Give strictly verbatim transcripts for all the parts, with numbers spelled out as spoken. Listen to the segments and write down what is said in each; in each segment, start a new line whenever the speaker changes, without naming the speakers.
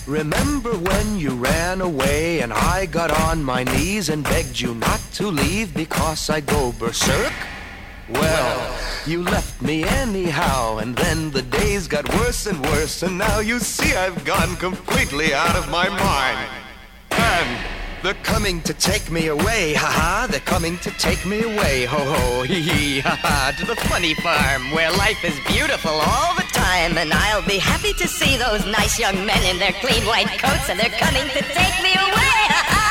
Remember when you ran away and I got on my knees and begged you not to leave because I'd go berserk? Well, you left me anyhow, and then the days got worse and worse, and now you see I've gone completely out of my mind. And they're coming to take me away, ha-ha, they're coming to take me away, ho-ho, hee-hee, ha-ha, to the funny farm where life is beautiful all the time, and I'll be happy to see those nice young men in their clean white coats, and they're coming to take me away, ha-ha!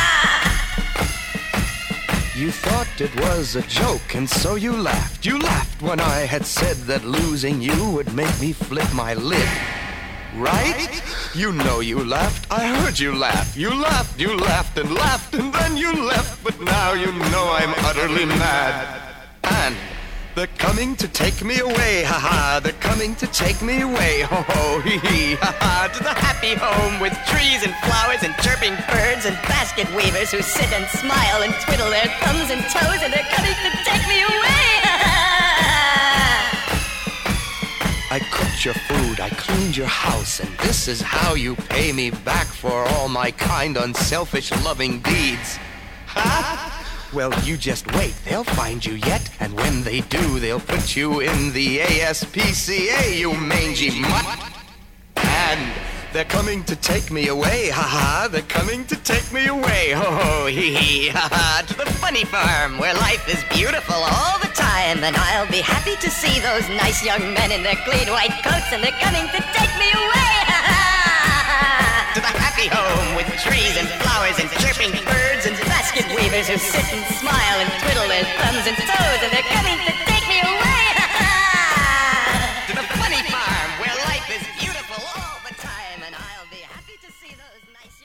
You thought it was a joke, and so you laughed, you laughed when I had said that losing you would make me flip my lid. Right? You know you laughed. I heard you laugh. You laughed, you laughed and laughed, and then you left. But now you know I'm utterly mad. And they're coming to take me away, ha-ha. They're coming to take me away, ho-ho, hee-hee, ha-ha. To the happy home with trees and flowers and chirping birds and basket weavers who sit and smile and twiddle their thumbs and toes, and they're coming to take me away, ha-ha. I cooked your food, I cleaned your house, and this is how you pay me back for all my kind, unselfish, loving deeds. Ha? Well, you just wait, they'll find you yet, and when they do, they'll put you in the A S P C A, you mangy mutt. And they're coming to take me away, ha-ha, they're coming to take me away, ho-ho, hee-hee, ha-ha, to the funny farm where life is beautiful all the time, and I'll be happy to see those nice young men in their clean white coats, and they're coming to take me away, ha-ha, to the happy home with trees and flowers and chirping birds and basket weavers who sit and smile and twiddle their thumbs and toes, and they're coming to take me away, ha-ha, to the funny farm where life is beautiful all the time, and I'll be happy to see those nice